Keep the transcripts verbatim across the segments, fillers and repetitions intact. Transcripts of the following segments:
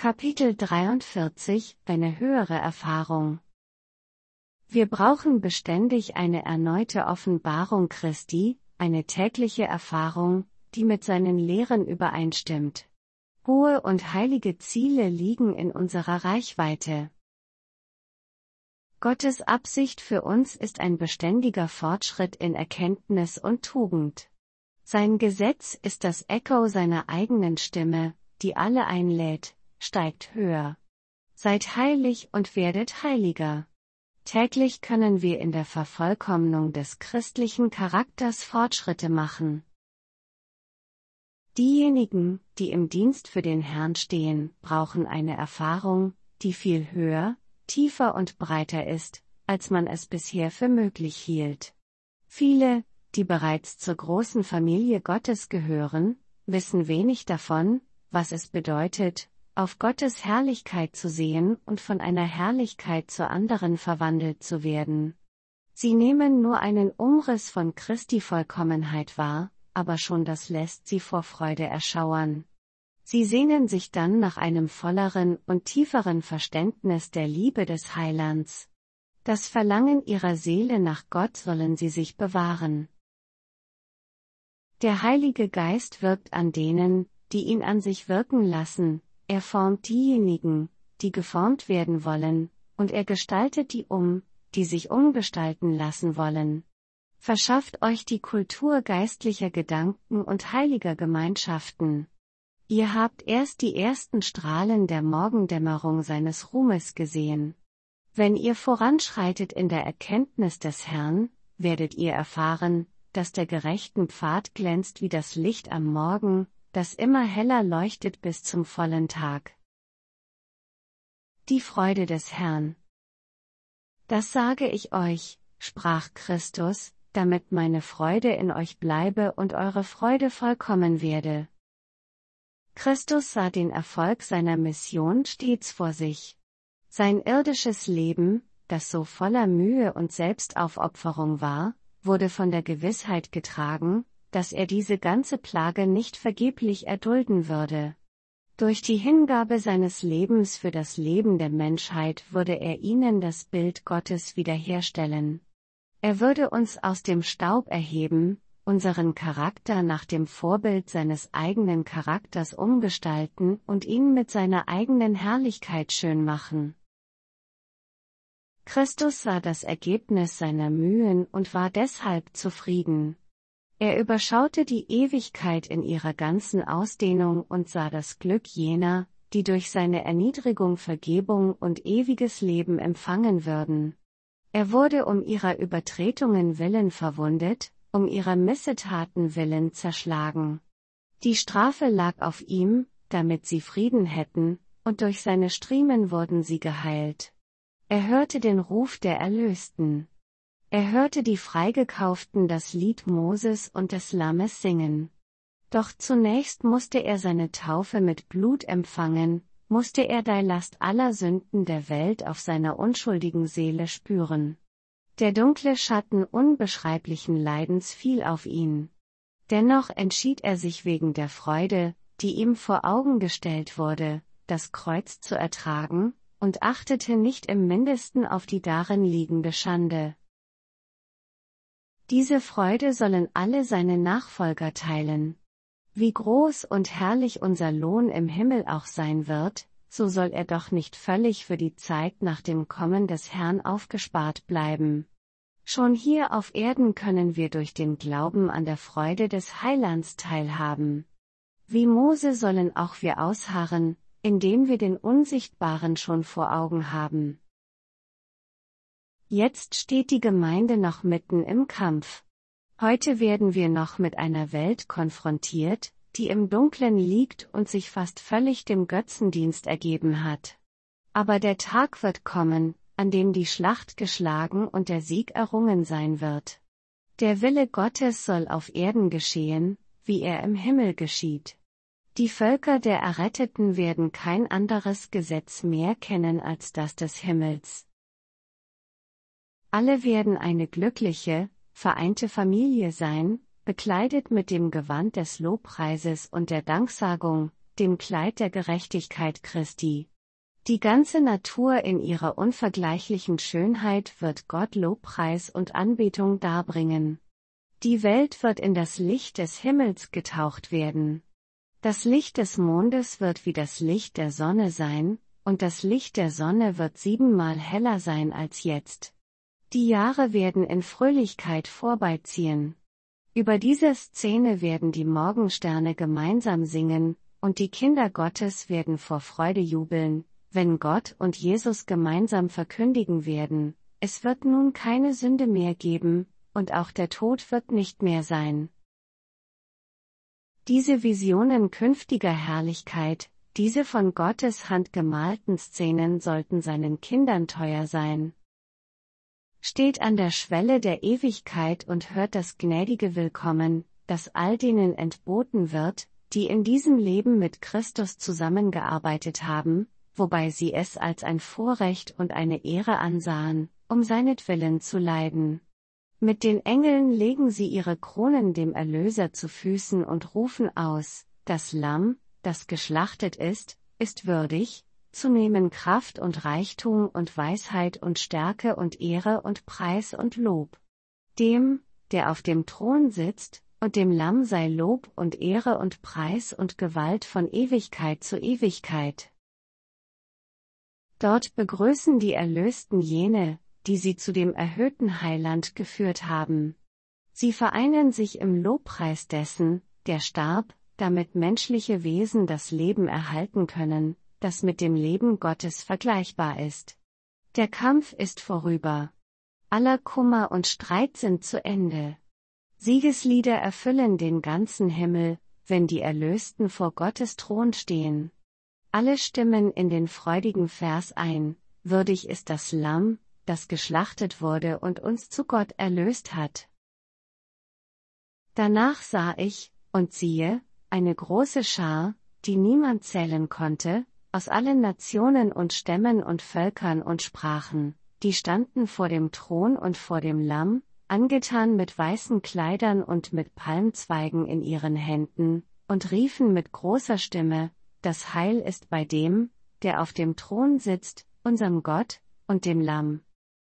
Kapitel dreiundvierzig Eine höhere Erfahrung. Wir brauchen beständig eine erneute Offenbarung Christi, eine tägliche Erfahrung, die mit seinen Lehren übereinstimmt. Hohe und heilige Ziele liegen in unserer Reichweite. Gottes Absicht für uns ist ein beständiger Fortschritt in Erkenntnis und Tugend. Sein Gesetz ist das Echo seiner eigenen Stimme, die alle einlädt: Steigt höher. Seid heilig und werdet heiliger. Täglich können wir in der Vervollkommnung des christlichen Charakters Fortschritte machen. Diejenigen, die im Dienst für den Herrn stehen, brauchen eine Erfahrung, die viel höher, tiefer und breiter ist, als man es bisher für möglich hielt. Viele, die bereits zur großen Familie Gottes gehören, wissen wenig davon, was es bedeutet, auf Gottes Herrlichkeit zu sehen und von einer Herrlichkeit zur anderen verwandelt zu werden. Sie nehmen nur einen Umriss von Christi Vollkommenheit wahr, aber schon das lässt sie vor Freude erschauern. Sie sehnen sich dann nach einem volleren und tieferen Verständnis der Liebe des Heilands. Das Verlangen ihrer Seele nach Gott sollen sie sich bewahren. Der Heilige Geist wirkt an denen, die ihn an sich wirken lassen. Er formt diejenigen, die geformt werden wollen, und er gestaltet die um, die sich umgestalten lassen wollen. Verschafft euch die Kultur geistlicher Gedanken und heiliger Gemeinschaften. Ihr habt erst die ersten Strahlen der Morgendämmerung seines Ruhmes gesehen. Wenn ihr voranschreitet in der Erkenntnis des Herrn, werdet ihr erfahren, dass der gerechten Pfad glänzt wie das Licht am Morgen, das immer heller leuchtet bis zum vollen Tag. Die Freude des Herrn. Das sage ich euch, sprach Christus, damit meine Freude in euch bleibe und eure Freude vollkommen werde. Christus sah den Erfolg seiner Mission stets vor sich. Sein irdisches Leben, das so voller Mühe und Selbstaufopferung war, wurde von der Gewissheit getragen, dass er diese ganze Plage nicht vergeblich erdulden würde. Durch die Hingabe seines Lebens für das Leben der Menschheit würde er ihnen das Bild Gottes wiederherstellen. Er würde uns aus dem Staub erheben, unseren Charakter nach dem Vorbild seines eigenen Charakters umgestalten und ihn mit seiner eigenen Herrlichkeit schön machen. Christus sah das Ergebnis seiner Mühen und war deshalb zufrieden. Er überschaute die Ewigkeit in ihrer ganzen Ausdehnung und sah das Glück jener, die durch seine Erniedrigung Vergebung und ewiges Leben empfangen würden. Er wurde um ihrer Übertretungen willen verwundet, um ihrer Missetaten willen zerschlagen. Die Strafe lag auf ihm, damit sie Frieden hätten, und durch seine Striemen wurden sie geheilt. Er hörte den Ruf der Erlösten. Er hörte die Freigekauften das Lied Moses und des Lammes singen. Doch zunächst musste er seine Taufe mit Blut empfangen, musste er die Last aller Sünden der Welt auf seiner unschuldigen Seele spüren. Der dunkle Schatten unbeschreiblichen Leidens fiel auf ihn. Dennoch entschied er sich wegen der Freude, die ihm vor Augen gestellt wurde, das Kreuz zu ertragen, und achtete nicht im Mindesten auf die darin liegende Schande. Diese Freude sollen alle seine Nachfolger teilen. Wie groß und herrlich unser Lohn im Himmel auch sein wird, so soll er doch nicht völlig für die Zeit nach dem Kommen des Herrn aufgespart bleiben. Schon hier auf Erden können wir durch den Glauben an der Freude des Heilands teilhaben. Wie Mose sollen auch wir ausharren, indem wir den Unsichtbaren schon vor Augen haben. Jetzt steht die Gemeinde noch mitten im Kampf. Heute werden wir noch mit einer Welt konfrontiert, die im Dunklen liegt und sich fast völlig dem Götzendienst ergeben hat. Aber der Tag wird kommen, an dem die Schlacht geschlagen und der Sieg errungen sein wird. Der Wille Gottes soll auf Erden geschehen, wie er im Himmel geschieht. Die Völker der Erretteten werden kein anderes Gesetz mehr kennen als das des Himmels. Alle werden eine glückliche, vereinte Familie sein, bekleidet mit dem Gewand des Lobpreises und der Danksagung, dem Kleid der Gerechtigkeit Christi. Die ganze Natur in ihrer unvergleichlichen Schönheit wird Gott Lobpreis und Anbetung darbringen. Die Welt wird in das Licht des Himmels getaucht werden. Das Licht des Mondes wird wie das Licht der Sonne sein, und das Licht der Sonne wird siebenmal heller sein als jetzt. Die Jahre werden in Fröhlichkeit vorbeiziehen. Über diese Szene werden die Morgensterne gemeinsam singen, und die Kinder Gottes werden vor Freude jubeln, wenn Gott und Jesus gemeinsam verkündigen werden: Es wird nun keine Sünde mehr geben, und auch der Tod wird nicht mehr sein. Diese Visionen künftiger Herrlichkeit, diese von Gottes Hand gemalten Szenen sollten seinen Kindern teuer sein. Steht an der Schwelle der Ewigkeit und hört das gnädige Willkommen, das all denen entboten wird, die in diesem Leben mit Christus zusammengearbeitet haben, wobei sie es als ein Vorrecht und eine Ehre ansahen, um seinetwillen zu leiden. Mit den Engeln legen sie ihre Kronen dem Erlöser zu Füßen und rufen aus: Das Lamm, das geschlachtet ist, ist würdig, zu nehmen Kraft und Reichtum und Weisheit und Stärke und Ehre und Preis und Lob. Dem, der auf dem Thron sitzt, und dem Lamm sei Lob und Ehre und Preis und Gewalt von Ewigkeit zu Ewigkeit. Dort begrüßen die Erlösten jene, die sie zu dem erhöhten Heiland geführt haben. Sie vereinen sich im Lobpreis dessen, der starb, damit menschliche Wesen das Leben erhalten können, das mit dem Leben Gottes vergleichbar ist. Der Kampf ist vorüber. Aller Kummer und Streit sind zu Ende. Siegeslieder erfüllen den ganzen Himmel, wenn die Erlösten vor Gottes Thron stehen. Alle stimmen in den freudigen Vers ein: Würdig ist das Lamm, das geschlachtet wurde und uns zu Gott erlöst hat. Danach sah ich, und siehe, eine große Schar, die niemand zählen konnte, aus allen Nationen und Stämmen und Völkern und Sprachen, die standen vor dem Thron und vor dem Lamm, angetan mit weißen Kleidern und mit Palmzweigen in ihren Händen, und riefen mit großer Stimme: Das Heil ist bei dem, der auf dem Thron sitzt, unserem Gott, und dem Lamm.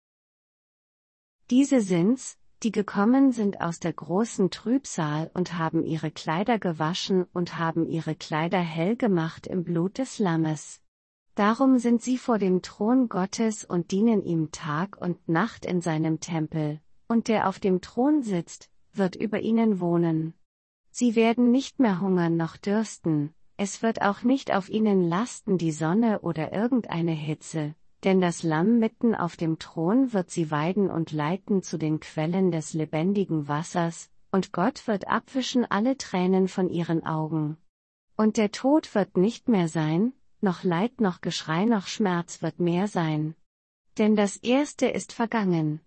Diese sind's, die gekommen sind aus der großen Trübsal und haben ihre Kleider gewaschen und haben ihre Kleider hell gemacht im Blut des Lammes. Darum sind sie vor dem Thron Gottes und dienen ihm Tag und Nacht in seinem Tempel, und der auf dem Thron sitzt, wird über ihnen wohnen. Sie werden nicht mehr hungern noch dürsten, es wird auch nicht auf ihnen lasten die Sonne oder irgendeine Hitze. Denn das Lamm mitten auf dem Thron wird sie weiden und leiten zu den Quellen des lebendigen Wassers, und Gott wird abwischen alle Tränen von ihren Augen. Und der Tod wird nicht mehr sein, noch Leid noch Geschrei noch Schmerz wird mehr sein. Denn das Erste ist vergangen.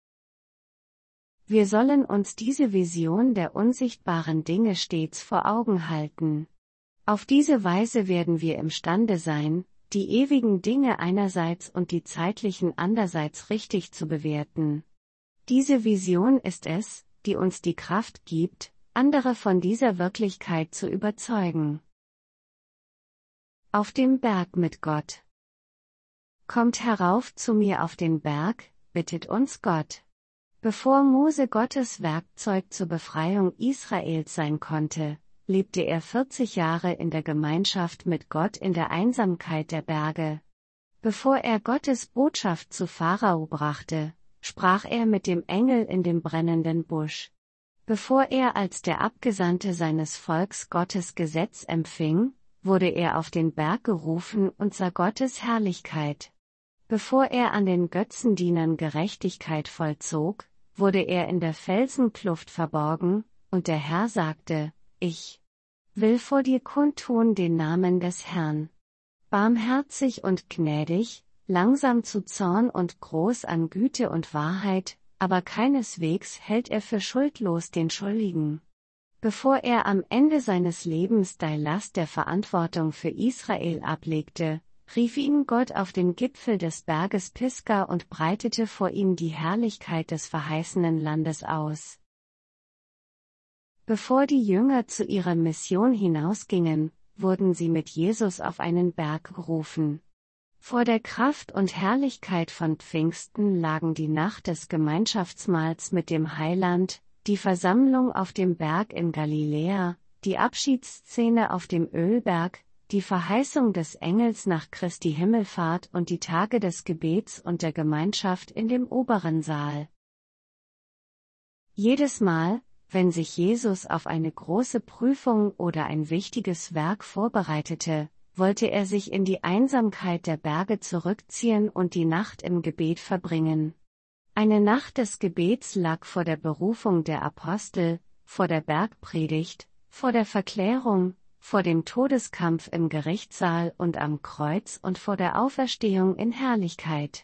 Wir sollen uns diese Vision der unsichtbaren Dinge stets vor Augen halten. Auf diese Weise werden wir imstande sein, die ewigen Dinge einerseits und die zeitlichen andererseits richtig zu bewerten. Diese Vision ist es, die uns die Kraft gibt, andere von dieser Wirklichkeit zu überzeugen. Auf dem Berg mit Gott. Kommt herauf zu mir auf den Berg, bittet uns Gott. Bevor Mose Gottes Werkzeug zur Befreiung Israels sein konnte, lebte er vierzig Jahre in der Gemeinschaft mit Gott in der Einsamkeit der Berge. Bevor er Gottes Botschaft zu Pharao brachte, sprach er mit dem Engel in dem brennenden Busch. Bevor er als der Abgesandte seines Volks Gottes Gesetz empfing, wurde er auf den Berg gerufen und sah Gottes Herrlichkeit. Bevor er an den Götzendienern Gerechtigkeit vollzog, wurde er in der Felsenkluft verborgen, und der Herr sagte: Ich will vor dir kundtun den Namen des Herrn. Barmherzig und gnädig, langsam zu Zorn und groß an Güte und Wahrheit, aber keineswegs hält er für schuldlos den Schuldigen. Bevor er am Ende seines Lebens die Last der Verantwortung für Israel ablegte, rief ihn Gott auf den Gipfel des Berges Pisga und breitete vor ihm die Herrlichkeit des verheißenen Landes aus. Bevor die Jünger zu ihrer Mission hinausgingen, wurden sie mit Jesus auf einen Berg gerufen. Vor der Kraft und Herrlichkeit von Pfingsten lagen die Nacht des Gemeinschaftsmahls mit dem Heiland, die Versammlung auf dem Berg in Galiläa, die Abschiedsszene auf dem Ölberg, die Verheißung des Engels nach Christi Himmelfahrt und die Tage des Gebets und der Gemeinschaft in dem oberen Saal. Jedes Mal, wenn sich Jesus auf eine große Prüfung oder ein wichtiges Werk vorbereitete, wollte er sich in die Einsamkeit der Berge zurückziehen und die Nacht im Gebet verbringen. Eine Nacht des Gebets lag vor der Berufung der Apostel, vor der Bergpredigt, vor der Verklärung, vor dem Todeskampf im Gerichtssaal und am Kreuz und vor der Auferstehung in Herrlichkeit.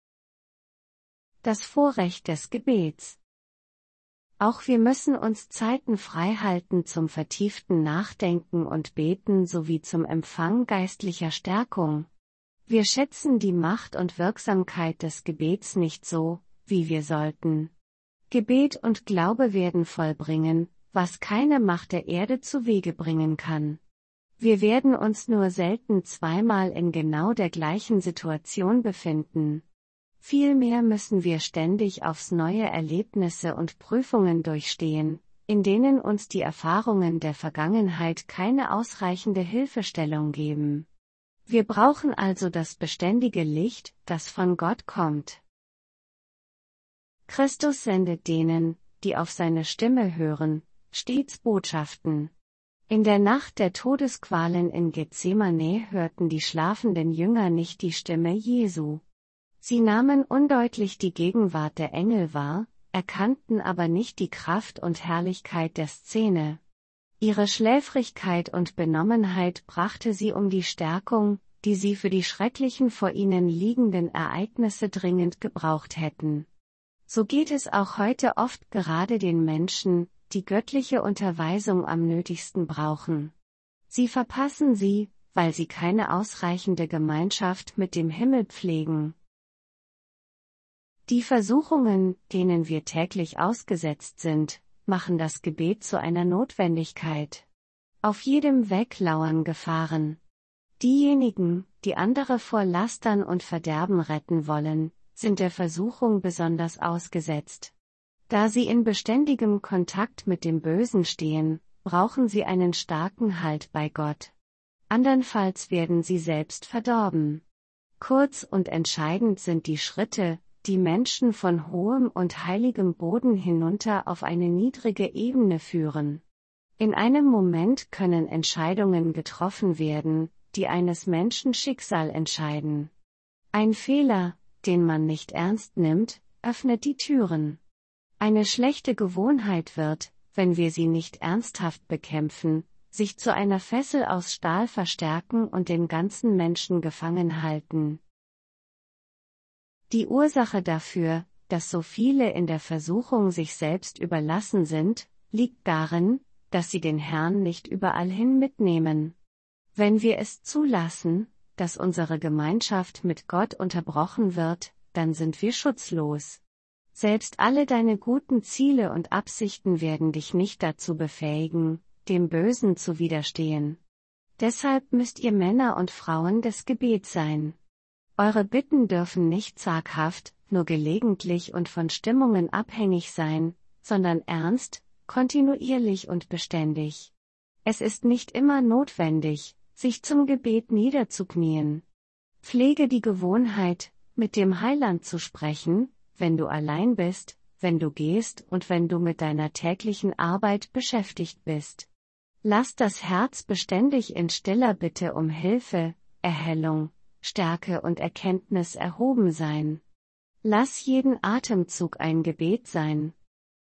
Das Vorrecht des Gebets. Auch wir müssen uns Zeiten freihalten zum vertieften Nachdenken und Beten sowie zum Empfang geistlicher Stärkung. Wir schätzen die Macht und Wirksamkeit des Gebets nicht so, wie wir sollten. Gebet und Glaube werden vollbringen, was keine Macht der Erde zu Wege bringen kann. Wir werden uns nur selten zweimal in genau der gleichen Situation befinden. Vielmehr müssen wir ständig aufs neue Erlebnisse und Prüfungen durchstehen, in denen uns die Erfahrungen der Vergangenheit keine ausreichende Hilfestellung geben. Wir brauchen also das beständige Licht, das von Gott kommt. Christus sendet denen, die auf seine Stimme hören, stets Botschaften. In der Nacht der Todesqualen in Gethsemane hörten die schlafenden Jünger nicht die Stimme Jesu. Sie nahmen undeutlich die Gegenwart der Engel wahr, erkannten aber nicht die Kraft und Herrlichkeit der Szene. Ihre Schläfrigkeit und Benommenheit brachte sie um die Stärkung, die sie für die schrecklichen vor ihnen liegenden Ereignisse dringend gebraucht hätten. So geht es auch heute oft gerade den Menschen, die göttliche Unterweisung am nötigsten brauchen. Sie verpassen sie, weil sie keine ausreichende Gemeinschaft mit dem Himmel pflegen. Die Versuchungen, denen wir täglich ausgesetzt sind, machen das Gebet zu einer Notwendigkeit. Auf jedem Weg lauern Gefahren. Diejenigen, die andere vor Lastern und Verderben retten wollen, sind der Versuchung besonders ausgesetzt. Da sie in beständigem Kontakt mit dem Bösen stehen, brauchen sie einen starken Halt bei Gott. Andernfalls werden sie selbst verdorben. Kurz und entscheidend sind die Schritte, die Menschen von hohem und heiligem Boden hinunter auf eine niedrige Ebene führen. In einem Moment können Entscheidungen getroffen werden, die eines Menschen Schicksal entscheiden. Ein Fehler, den man nicht ernst nimmt, öffnet die Türen. Eine schlechte Gewohnheit wird, wenn wir sie nicht ernsthaft bekämpfen, sich zu einer Fessel aus Stahl verstärken und den ganzen Menschen gefangen halten. Die Ursache dafür, dass so viele in der Versuchung sich selbst überlassen sind, liegt darin, dass sie den Herrn nicht überall hin mitnehmen. Wenn wir es zulassen, dass unsere Gemeinschaft mit Gott unterbrochen wird, dann sind wir schutzlos. Selbst alle deine guten Ziele und Absichten werden dich nicht dazu befähigen, dem Bösen zu widerstehen. Deshalb müsst ihr Männer und Frauen des Gebets sein. Eure Bitten dürfen nicht zaghaft, nur gelegentlich und von Stimmungen abhängig sein, sondern ernst, kontinuierlich und beständig. Es ist nicht immer notwendig, sich zum Gebet niederzuknien. Pflege die Gewohnheit, mit dem Heiland zu sprechen, wenn du allein bist, wenn du gehst und wenn du mit deiner täglichen Arbeit beschäftigt bist. Lass das Herz beständig in stiller Bitte um Hilfe, Erhellung, Stärke und Erkenntnis erhoben sein. Lass jeden Atemzug ein Gebet sein.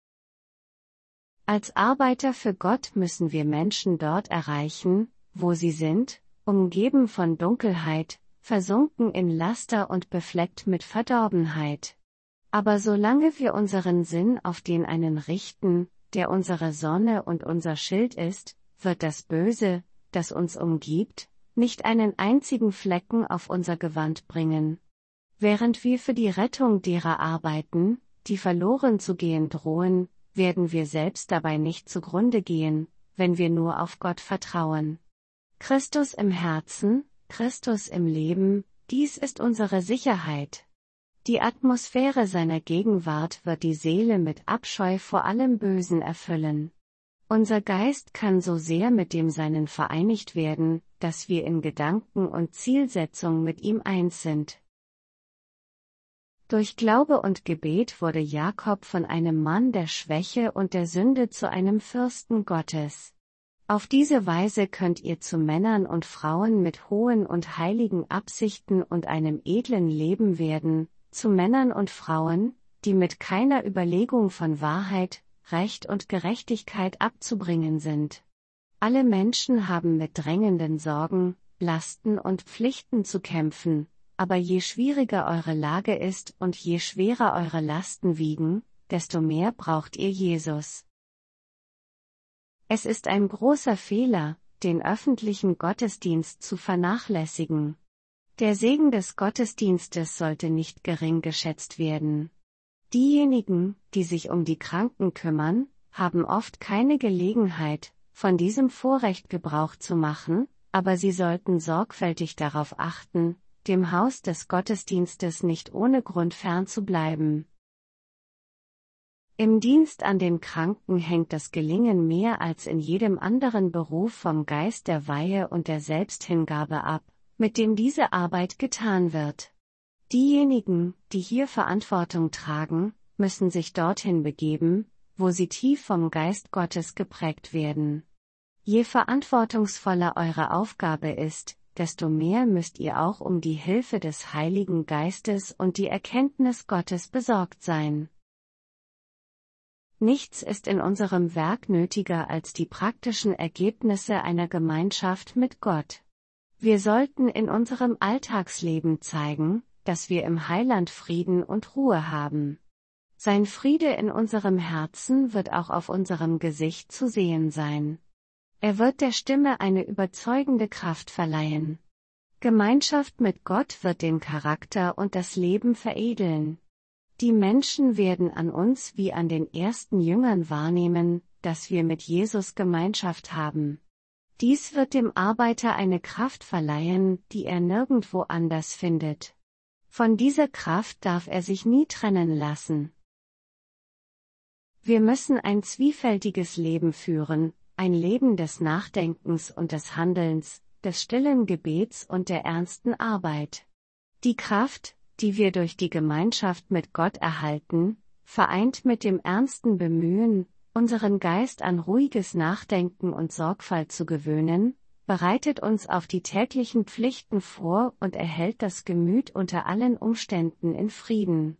Als Arbeiter für Gott müssen wir Menschen dort erreichen, wo sie sind, umgeben von Dunkelheit, versunken in Laster und befleckt mit Verdorbenheit. Aber solange wir unseren Sinn auf den einen richten, der unsere Sonne und unser Schild ist, wird das Böse, das uns umgibt, nicht einen einzigen Flecken auf unser Gewand bringen. Während wir für die Rettung derer arbeiten, die verloren zu gehen drohen, werden wir selbst dabei nicht zugrunde gehen, wenn wir nur auf Gott vertrauen. Christus im Herzen, Christus im Leben, dies ist unsere Sicherheit. Die Atmosphäre seiner Gegenwart wird die Seele mit Abscheu vor allem Bösen erfüllen. Unser Geist kann so sehr mit dem Seinen vereinigt werden, dass wir in Gedanken und Zielsetzung mit ihm eins sind. Durch Glaube und Gebet wurde Jakob von einem Mann der Schwäche und der Sünde zu einem Fürsten Gottes. Auf diese Weise könnt ihr zu Männern und Frauen mit hohen und heiligen Absichten und einem edlen Leben werden, zu Männern und Frauen, die mit keiner Überlegung von Wahrheit, Recht und Gerechtigkeit abzubringen sind. Alle Menschen haben mit drängenden Sorgen, Lasten und Pflichten zu kämpfen, aber je schwieriger eure Lage ist und je schwerer eure Lasten wiegen, desto mehr braucht ihr Jesus. Es ist ein großer Fehler, den öffentlichen Gottesdienst zu vernachlässigen. Der Segen des Gottesdienstes sollte nicht gering geschätzt werden. Diejenigen, die sich um die Kranken kümmern, haben oft keine Gelegenheit, von diesem Vorrecht Gebrauch zu machen, aber sie sollten sorgfältig darauf achten, dem Haus des Gottesdienstes nicht ohne Grund fern zu bleiben. Im Dienst an den Kranken hängt das Gelingen mehr als in jedem anderen Beruf vom Geist der Weihe und der Selbsthingabe ab, mit dem diese Arbeit getan wird. Diejenigen, die hier Verantwortung tragen, müssen sich dorthin begeben, wo sie tief vom Geist Gottes geprägt werden. Je verantwortungsvoller eure Aufgabe ist, desto mehr müsst ihr auch um die Hilfe des Heiligen Geistes und die Erkenntnis Gottes besorgt sein. Nichts ist in unserem Werk nötiger als die praktischen Ergebnisse einer Gemeinschaft mit Gott. Wir sollten in unserem Alltagsleben zeigen, dass wir im Heiland Frieden und Ruhe haben. Sein Friede in unserem Herzen wird auch auf unserem Gesicht zu sehen sein. Er wird der Stimme eine überzeugende Kraft verleihen. Gemeinschaft mit Gott wird den Charakter und das Leben veredeln. Die Menschen werden an uns wie an den ersten Jüngern wahrnehmen, dass wir mit Jesus Gemeinschaft haben. Dies wird dem Arbeiter eine Kraft verleihen, die er nirgendwo anders findet. Von dieser Kraft darf er sich nie trennen lassen. Wir müssen ein zwiefältiges Leben führen, ein Leben des Nachdenkens und des Handelns, des stillen Gebets und der ernsten Arbeit. Die Kraft, die wir durch die Gemeinschaft mit Gott erhalten, vereint mit dem ernsten Bemühen, unseren Geist an ruhiges Nachdenken und Sorgfalt zu gewöhnen, bereitet uns auf die täglichen Pflichten vor und erhält das Gemüt unter allen Umständen in Frieden.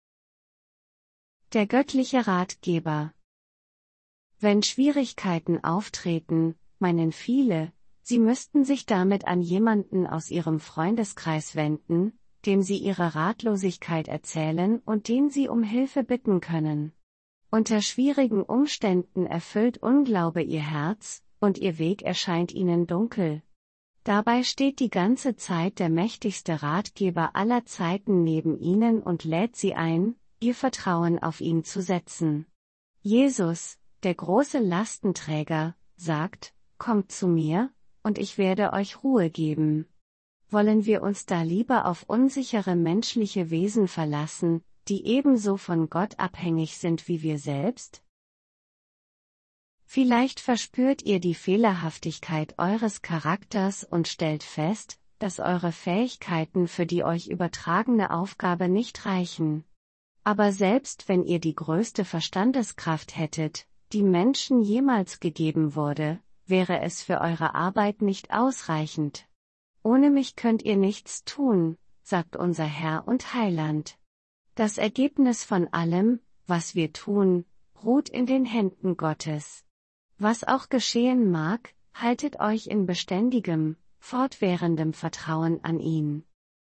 Der göttliche Ratgeber. Wenn Schwierigkeiten auftreten, meinen viele, sie müssten sich damit an jemanden aus ihrem Freundeskreis wenden, dem sie ihre Ratlosigkeit erzählen und den sie um Hilfe bitten können. Unter schwierigen Umständen erfüllt Unglaube ihr Herz, und ihr Weg erscheint ihnen dunkel. Dabei steht die ganze Zeit der mächtigste Ratgeber aller Zeiten neben ihnen und lädt sie ein, ihr Vertrauen auf ihn zu setzen. Jesus, der große Lastenträger, sagt: Kommt zu mir, und ich werde euch Ruhe geben. Wollen wir uns da lieber auf unsichere menschliche Wesen verlassen, die ebenso von Gott abhängig sind wie wir selbst? Vielleicht verspürt ihr die Fehlerhaftigkeit eures Charakters und stellt fest, dass eure Fähigkeiten für die euch übertragene Aufgabe nicht reichen. Aber selbst wenn ihr die größte Verstandeskraft hättet, die Menschen jemals gegeben wurde, wäre es für eure Arbeit nicht ausreichend. Ohne mich könnt ihr nichts tun, sagt unser Herr und Heiland. Das Ergebnis von allem, was wir tun, ruht in den Händen Gottes. Was auch geschehen mag, haltet euch in beständigem, fortwährendem Vertrauen an ihn.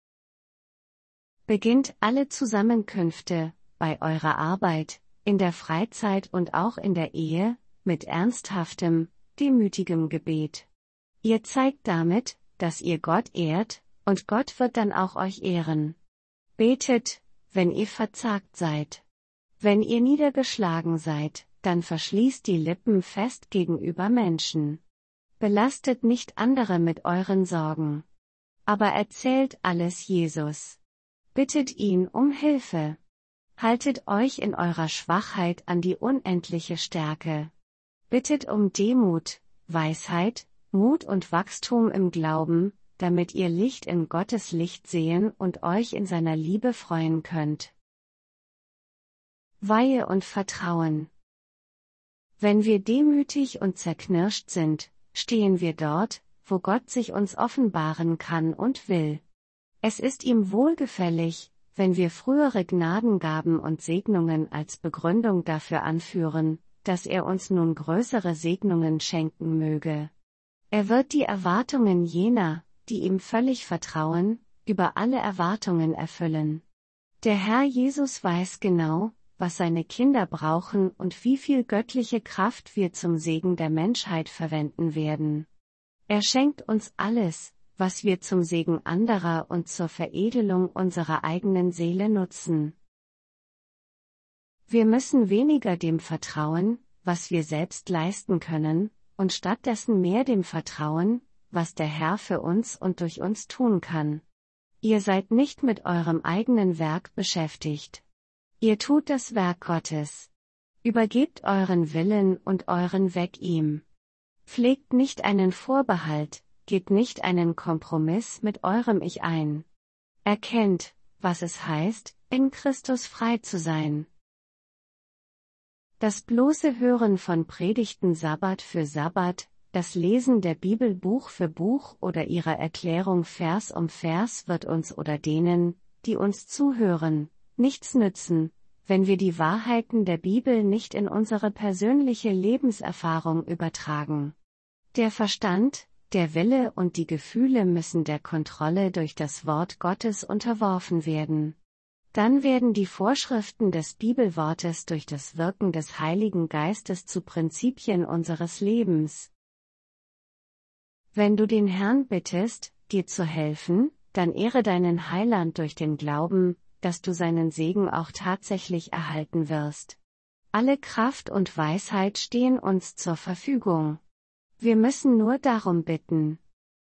Beginnt alle Zusammenkünfte, bei eurer Arbeit, in der Freizeit und auch in der Ehe, mit ernsthaftem, demütigem Gebet. Ihr zeigt damit, dass ihr Gott ehrt, und Gott wird dann auch euch ehren. Betet, wenn ihr verzagt seid. Wenn ihr niedergeschlagen seid, dann verschließt die Lippen fest gegenüber Menschen. Belastet nicht andere mit euren Sorgen. Aber erzählt alles Jesus. Bittet ihn um Hilfe. Haltet euch in eurer Schwachheit an die unendliche Stärke. Bittet um Demut, Weisheit, Mut und Wachstum im Glauben, damit ihr Licht in Gottes Licht sehen und euch in seiner Liebe freuen könnt. Weihe und Vertrauen. Wenn wir demütig und zerknirscht sind, stehen wir dort, wo Gott sich uns offenbaren kann und will. Es ist ihm wohlgefällig, wenn wir frühere Gnadengaben und Segnungen als Begründung dafür anführen, dass er uns nun größere Segnungen schenken möge. Er wird die Erwartungen jener, die ihm völlig vertrauen, über alle Erwartungen erfüllen. Der Herr Jesus weiß genau, was seine Kinder brauchen und wie viel göttliche Kraft wir zum Segen der Menschheit verwenden werden. Er schenkt uns alles, was wir zum Segen anderer und zur Veredelung unserer eigenen Seele nutzen. Wir müssen weniger dem vertrauen, was wir selbst leisten können, und stattdessen mehr dem vertrauen, was der Herr für uns und durch uns tun kann. Ihr seid nicht mit eurem eigenen Werk beschäftigt. Ihr tut das Werk Gottes. Übergebt euren Willen und euren Weg ihm. Pflegt nicht einen Vorbehalt, geht nicht einen Kompromiss mit eurem Ich ein. Erkennt, was es heißt, in Christus frei zu sein. Das bloße Hören von Predigten Sabbat für Sabbat, das Lesen der Bibel Buch für Buch oder ihrer Erklärung Vers um Vers wird uns oder denen, die uns zuhören, nichts nützen, wenn wir die Wahrheiten der Bibel nicht in unsere persönliche Lebenserfahrung übertragen. Der Verstand, der Wille und die Gefühle müssen der Kontrolle durch das Wort Gottes unterworfen werden. Dann werden die Vorschriften des Bibelwortes durch das Wirken des Heiligen Geistes zu Prinzipien unseres Lebens. Wenn du den Herrn bittest, dir zu helfen, dann ehre deinen Heiland durch den Glauben, dass du seinen Segen auch tatsächlich erhalten wirst. Alle Kraft und Weisheit stehen uns zur Verfügung. Wir müssen nur darum bitten.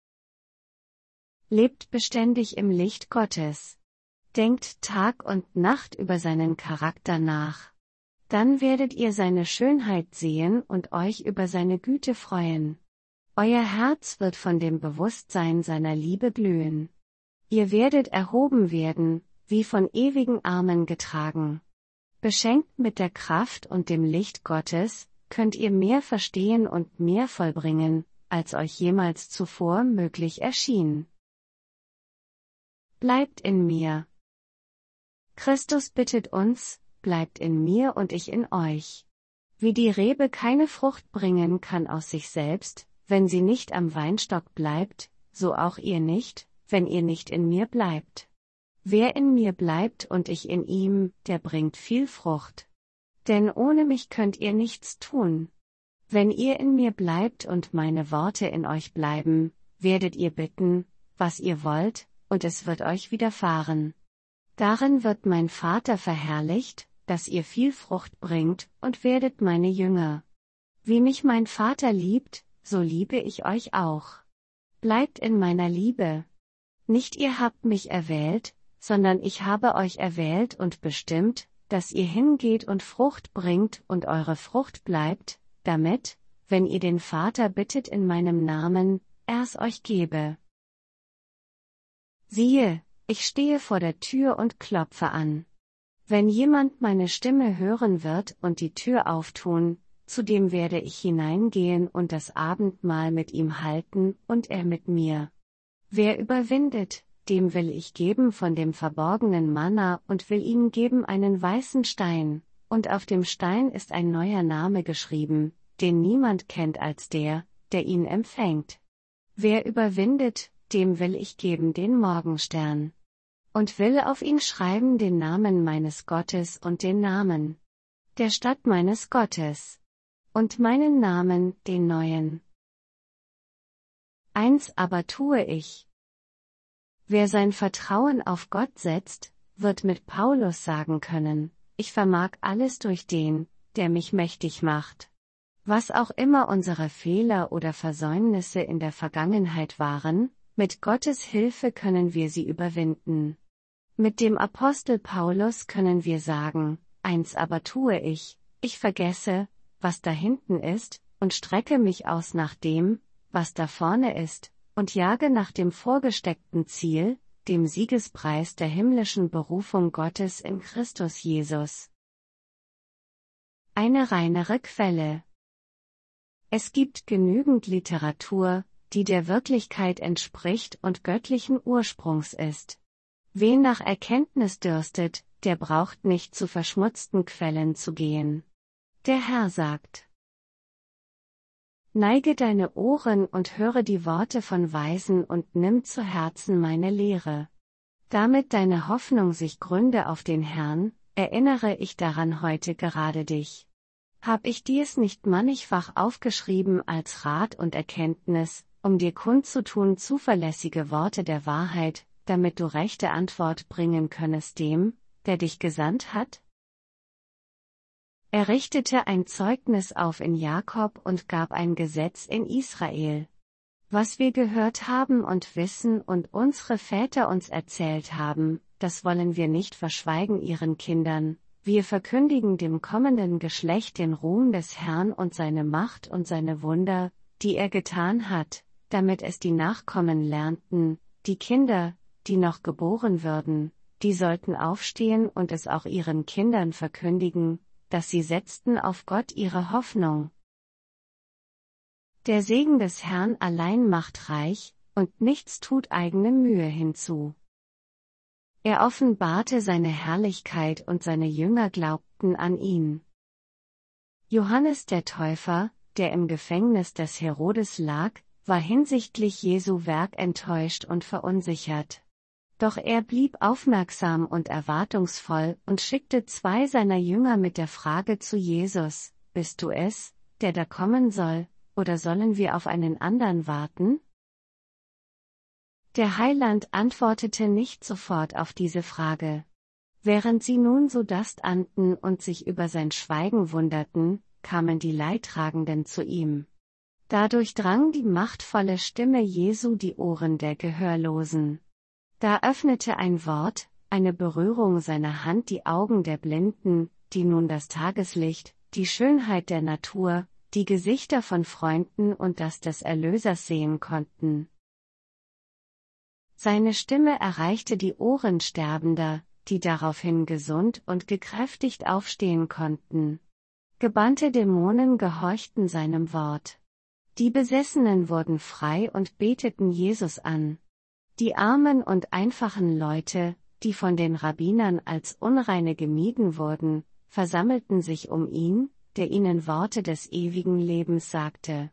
Lebt beständig im Licht Gottes. Denkt Tag und Nacht über seinen Charakter nach. Dann werdet ihr seine Schönheit sehen und euch über seine Güte freuen. Euer Herz wird von dem Bewusstsein seiner Liebe glühen. Ihr werdet erhoben werden, wie von ewigen Armen getragen. Beschenkt mit der Kraft und dem Licht Gottes, könnt ihr mehr verstehen und mehr vollbringen, als euch jemals zuvor möglich erschien. Bleibt in mir. Christus bittet uns, bleibt in mir und ich in euch. Wie die Rebe keine Frucht bringen kann aus sich selbst, wenn sie nicht am Weinstock bleibt, so auch ihr nicht, wenn ihr nicht in mir bleibt. Wer in mir bleibt und ich in ihm, der bringt viel Frucht. Denn ohne mich könnt ihr nichts tun. Wenn ihr in mir bleibt und meine Worte in euch bleiben, werdet ihr bitten, was ihr wollt, und es wird euch widerfahren. Darin wird mein Vater verherrlicht, dass ihr viel Frucht bringt, und werdet meine Jünger. Wie mich mein Vater liebt, so liebe ich euch auch. Bleibt in meiner Liebe. Nicht ihr habt mich erwählt, sondern ich habe euch erwählt und bestimmt, dass ihr hingeht und Frucht bringt und eure Frucht bleibt, damit, wenn ihr den Vater bittet in meinem Namen, er es euch gebe. Siehe, ich stehe vor der Tür und klopfe an. Wenn jemand meine Stimme hören wird und die Tür auftun, zu dem werde ich hineingehen und das Abendmahl mit ihm halten und er mit mir. Wer überwindet, dem will ich geben von dem verborgenen Manna und will ihm geben einen weißen Stein, und auf dem Stein ist ein neuer Name geschrieben, den niemand kennt als der, der ihn empfängt. Wer überwindet, dem will ich geben den Morgenstern. Und will auf ihn schreiben den Namen meines Gottes und den Namen der Stadt meines Gottes. Und meinen Namen, den neuen. Eins aber tue ich. Wer sein Vertrauen auf Gott setzt, wird mit Paulus sagen können, ich vermag alles durch den, der mich mächtig macht. Was auch immer unsere Fehler oder Versäumnisse in der Vergangenheit waren, mit Gottes Hilfe können wir sie überwinden. Mit dem Apostel Paulus können wir sagen, eins aber tue ich, ich vergesse, was da hinten ist, und strecke mich aus nach dem, was da vorne ist, und jage nach dem vorgesteckten Ziel, dem Siegespreis der himmlischen Berufung Gottes in Christus Jesus. Eine reinere Quelle. Es gibt genügend Literatur, die der Wirklichkeit entspricht und göttlichen Ursprungs ist. Wen nach Erkenntnis dürstet, der braucht nicht zu verschmutzten Quellen zu gehen. Der Herr sagt: Neige deine Ohren und höre die Worte von Weisen und nimm zu Herzen meine Lehre. Damit deine Hoffnung sich gründe auf den Herrn, erinnere ich daran heute gerade dich. Hab ich dir's nicht mannigfach aufgeschrieben als Rat und Erkenntnis, um dir kundzutun zuverlässige Worte der Wahrheit, damit du rechte Antwort bringen könnest dem, der dich gesandt hat? Er richtete ein Zeugnis auf in Jakob und gab ein Gesetz in Israel. Was wir gehört haben und wissen und unsere Väter uns erzählt haben, das wollen wir nicht verschweigen ihren Kindern. Wir verkündigen dem kommenden Geschlecht den Ruhm des Herrn und seine Macht und seine Wunder, die er getan hat, damit es die Nachkommen lernten, die Kinder, die noch geboren würden, die sollten aufstehen und es auch ihren Kindern verkündigen, dass sie setzten auf Gott ihre Hoffnung. Der Segen des Herrn allein macht reich, und nichts tut eigene Mühe hinzu. Er offenbarte seine Herrlichkeit und seine Jünger glaubten an ihn. Johannes der Täufer, der im Gefängnis des Herodes lag, war hinsichtlich Jesu Werk enttäuscht und verunsichert. Doch er blieb aufmerksam und erwartungsvoll und schickte zwei seiner Jünger mit der Frage zu Jesus: Bist du es, der da kommen soll, oder sollen wir auf einen anderen warten? Der Heiland antwortete nicht sofort auf diese Frage. Während sie nun so dastanden und sich über sein Schweigen wunderten, kamen die Leidtragenden zu ihm. Dadurch drang die machtvolle Stimme Jesu die Ohren der Gehörlosen. Da öffnete ein Wort, eine Berührung seiner Hand die Augen der Blinden, die nun das Tageslicht, die Schönheit der Natur, die Gesichter von Freunden und das des Erlösers sehen konnten. Seine Stimme erreichte die Ohren Sterbender, die daraufhin gesund und gekräftigt aufstehen konnten. Gebannte Dämonen gehorchten seinem Wort. Die Besessenen wurden frei und beteten Jesus an. Die armen und einfachen Leute, die von den Rabbinern als Unreine gemieden wurden, versammelten sich um ihn, der ihnen Worte des ewigen Lebens sagte.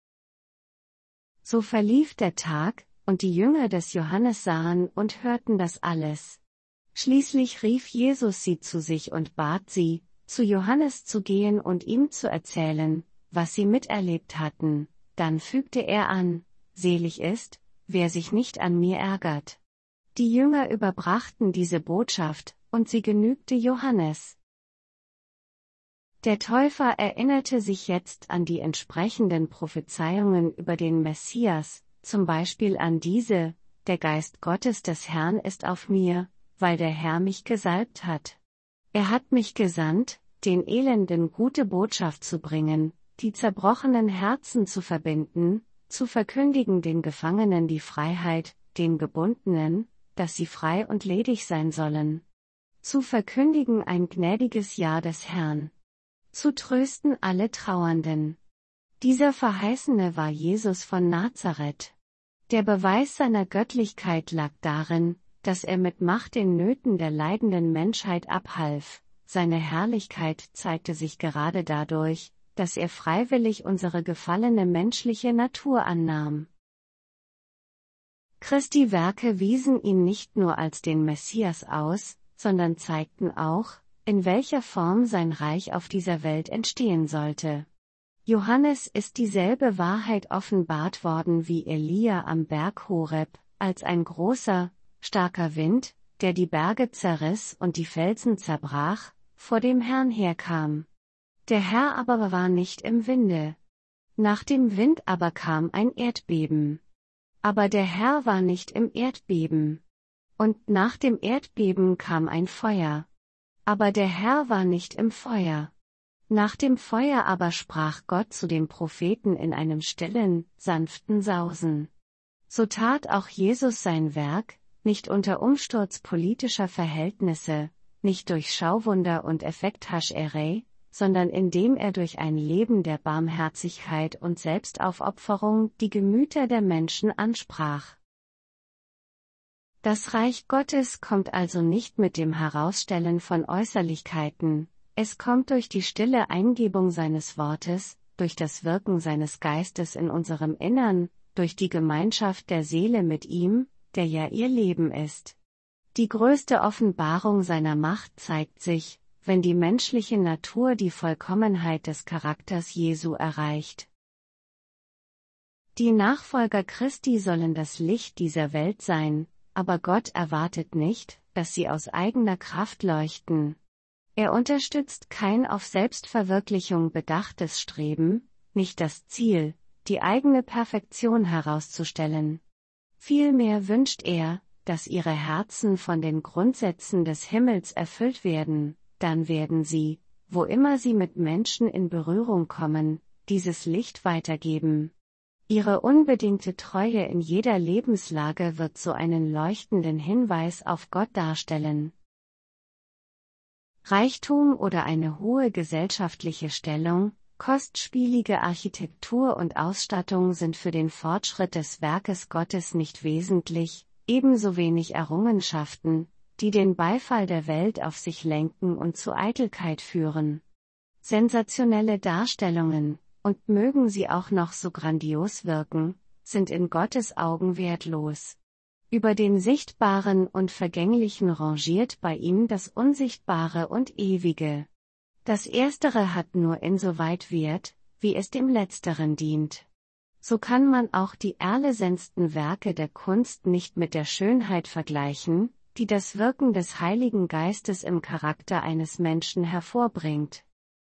So verlief der Tag, und die Jünger des Johannes sahen und hörten das alles. Schließlich rief Jesus sie zu sich und bat sie, zu Johannes zu gehen und ihm zu erzählen, was sie miterlebt hatten. Dann fügte er an: Selig ist, wer sich nicht an mir ärgert. Die Jünger überbrachten diese Botschaft, und sie genügte Johannes. Der Täufer erinnerte sich jetzt an die entsprechenden Prophezeiungen über den Messias, zum Beispiel an diese: Der Geist Gottes des Herrn ist auf mir, weil der Herr mich gesalbt hat. Er hat mich gesandt, den Elenden gute Botschaft zu bringen, die zerbrochenen Herzen zu verbinden, zu verkündigen den Gefangenen die Freiheit, den Gebundenen, dass sie frei und ledig sein sollen. Zu verkündigen ein gnädiges Jahr des Herrn. Zu trösten alle Trauernden. Dieser Verheißene war Jesus von Nazareth. Der Beweis seiner Göttlichkeit lag darin, dass er mit Macht den Nöten der leidenden Menschheit abhalf. Seine Herrlichkeit zeigte sich gerade dadurch, dass er freiwillig unsere gefallene menschliche Natur annahm. Christi Werke wiesen ihn nicht nur als den Messias aus, sondern zeigten auch, in welcher Form sein Reich auf dieser Welt entstehen sollte. Johannes ist dieselbe Wahrheit offenbart worden wie Elia am Berg Horeb, als ein großer, starker Wind, der die Berge zerriss und die Felsen zerbrach, vor dem Herrn herkam. Der Herr aber war nicht im Winde. Nach dem Wind aber kam ein Erdbeben. Aber der Herr war nicht im Erdbeben. Und nach dem Erdbeben kam ein Feuer. Aber der Herr war nicht im Feuer. Nach dem Feuer aber sprach Gott zu dem Propheten in einem stillen, sanften Sausen. So tat auch Jesus sein Werk, nicht unter Umsturz politischer Verhältnisse, nicht durch Schauwunder und Effekthascherei, sondern indem er durch ein Leben der Barmherzigkeit und Selbstaufopferung die Gemüter der Menschen ansprach. Das Reich Gottes kommt also nicht mit dem Herausstellen von Äußerlichkeiten, es kommt durch die stille Eingebung seines Wortes, durch das Wirken seines Geistes in unserem Innern, durch die Gemeinschaft der Seele mit ihm, der ja ihr Leben ist. Die größte Offenbarung seiner Macht zeigt sich, wenn die menschliche Natur die Vollkommenheit des Charakters Jesu erreicht. Die Nachfolger Christi sollen das Licht dieser Welt sein, aber Gott erwartet nicht, dass sie aus eigener Kraft leuchten. Er unterstützt kein auf Selbstverwirklichung bedachtes Streben, nicht das Ziel, die eigene Perfektion herauszustellen. Vielmehr wünscht er, dass ihre Herzen von den Grundsätzen des Himmels erfüllt werden. Dann werden sie, wo immer sie mit Menschen in Berührung kommen, dieses Licht weitergeben. Ihre unbedingte Treue in jeder Lebenslage wird so einen leuchtenden Hinweis auf Gott darstellen. Reichtum oder eine hohe gesellschaftliche Stellung, kostspielige Architektur und Ausstattung sind für den Fortschritt des Werkes Gottes nicht wesentlich, ebenso wenig Errungenschaften, die den Beifall der Welt auf sich lenken und zu Eitelkeit führen. Sensationelle Darstellungen, und mögen sie auch noch so grandios wirken, sind in Gottes Augen wertlos. Über den Sichtbaren und Vergänglichen rangiert bei ihm das Unsichtbare und Ewige. Das Erstere hat nur insoweit Wert, wie es dem Letzteren dient. So kann man auch die erlesensten Werke der Kunst nicht mit der Schönheit vergleichen, die das Wirken des Heiligen Geistes im Charakter eines Menschen hervorbringt.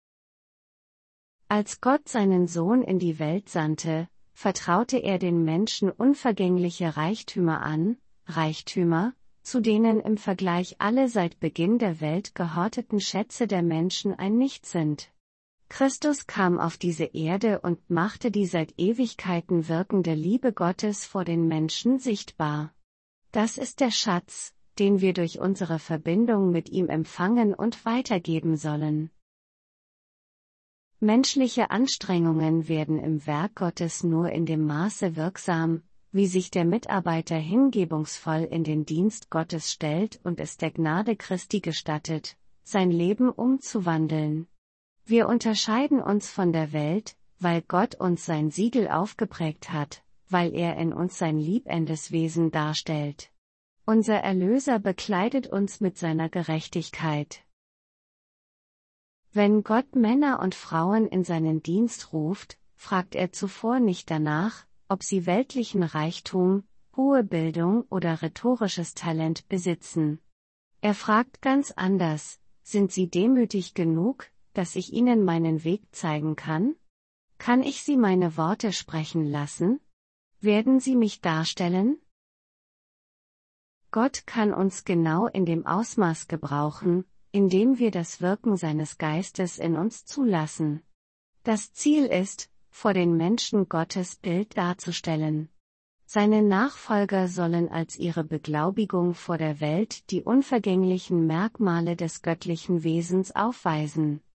Als Gott seinen Sohn in die Welt sandte, vertraute er den Menschen unvergängliche Reichtümer an, Reichtümer, zu denen im Vergleich alle seit Beginn der Welt gehorteten Schätze der Menschen ein Nichts sind. Christus kam auf diese Erde und machte die seit Ewigkeiten wirkende Liebe Gottes vor den Menschen sichtbar. Das ist der Schatz, den wir durch unsere Verbindung mit ihm empfangen und weitergeben sollen. Menschliche Anstrengungen werden im Werk Gottes nur in dem Maße wirksam, wie sich der Mitarbeiter hingebungsvoll in den Dienst Gottes stellt und es der Gnade Christi gestattet, sein Leben umzuwandeln. Wir unterscheiden uns von der Welt, weil Gott uns sein Siegel aufgeprägt hat, weil er in uns sein liebendes Wesen darstellt. Unser Erlöser bekleidet uns mit seiner Gerechtigkeit. Wenn Gott Männer und Frauen in seinen Dienst ruft, fragt er zuvor nicht danach, ob sie weltlichen Reichtum, hohe Bildung oder rhetorisches Talent besitzen. Er fragt ganz anders: Sind sie demütig genug, dass ich ihnen meinen Weg zeigen kann? Kann ich sie meine Worte sprechen lassen? Werden sie mich darstellen? Gott kann uns genau in dem Ausmaß gebrauchen, indem wir das Wirken seines Geistes in uns zulassen. Das Ziel ist, vor den Menschen Gottes Bild darzustellen. Seine Nachfolger sollen als ihre Beglaubigung vor der Welt die unvergänglichen Merkmale des göttlichen Wesens aufweisen.